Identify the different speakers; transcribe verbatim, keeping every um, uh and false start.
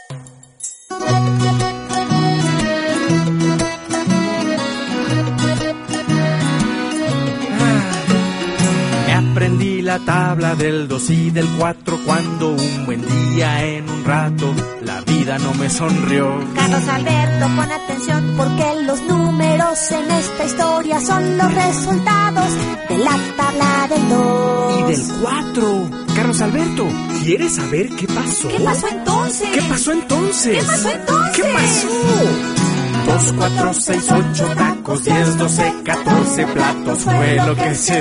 Speaker 1: Aprendí la tabla del dos y del cuatro cuando un buen día en un rato la vida no me sonrió.
Speaker 2: Carlos Alberto, pon atención porque los números en esta historia son los resultados de la tabla del dos.
Speaker 1: Y del cuatro. Carlos Alberto, ¿quieres saber qué pasó?
Speaker 2: ¿Qué pasó entonces?
Speaker 1: ¿Qué pasó entonces?
Speaker 2: ¿Qué pasó entonces?
Speaker 1: ¿Qué pasó? Dos, cuatro, seis, ocho tacos, diez, doce, catorce platos fue lo que se